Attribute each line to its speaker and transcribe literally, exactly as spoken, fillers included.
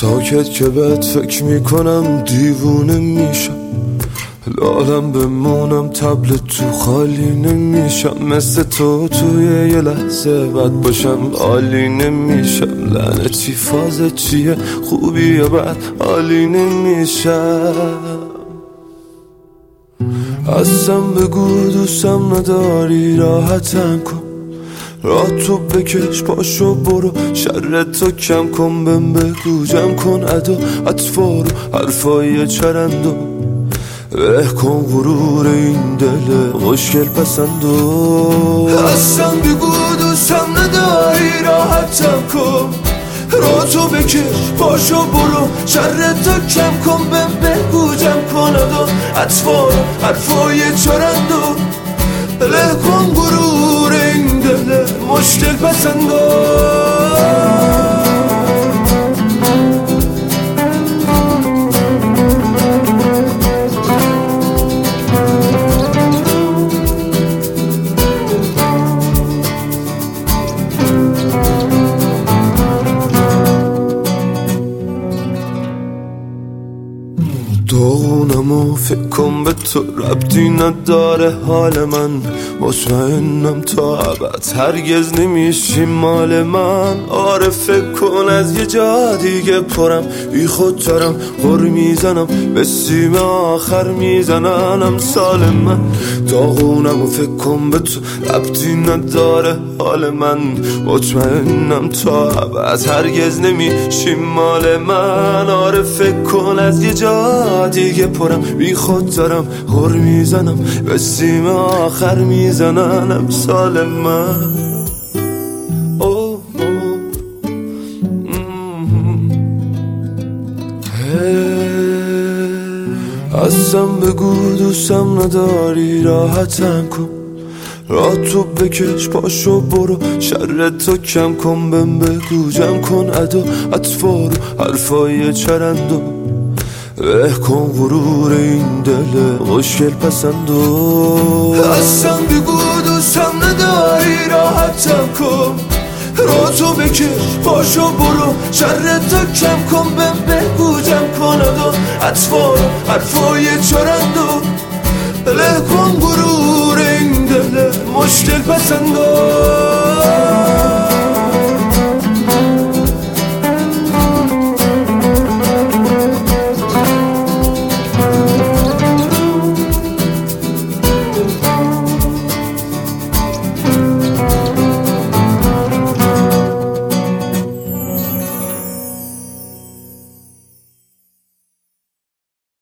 Speaker 1: ساکت که بهت فکر میکنم دیوونه میشم، لالم بمونم تبل تو خالی نمیشم، مثل تو توی یه لحظه بد باشم عالی نمیشم، لعنتی فازه چیه خوبی یا بد عالی نمیشم. ازم بگو دوستم نداری راحتم کن، راه تو بکش پاشو برو شر تو کم کن، بهم بگو جمع کن ادا اطفار و حرفای چرندو، اه کن غرور این دل مشکل پسندو. ازم بگو دوستم نداری راحتم کن، راه تو بکش پاشو برو شر تو کم کن، بهم بگو جمع کن ادا اطفار و حرفای چرندو، اه کن غرور این دل مشکل پسندو. داغونم و فکر کن به تو ربطی نداره حال من، مطمئنم تا ابد هرگز نمیشی مال من. آره فکر کن از یه جا دیگه پرم بی خود دارم غر میزنم، به سیم آخر میزنم سال من. داغونم و فکر کن به تو ربطی نداره حال من، مطمئنم تا ابد هرگز نمیشی مال من. آره فکر کن از یه جا دیگه پرم بی خود دارم غر میزنم، به سیم آخر میزنم امسال من. اوه ازم بگو دوستم نداری راحتم کن، راه تو بکش پاشو برو شر تو کم کن، بهم بگو جمع کن ادا اطفار و حرفای چرندو، اه کن غرور این دل مشکل پسندو. ازم بگو دوستم نداری راحتم کن، راه تو بکش پاشو برو شر تو کم کن، بهم بگو جمع کن ادا اطفار و حرفای چرندو، اه کن غرور این دل مشکل پسندو.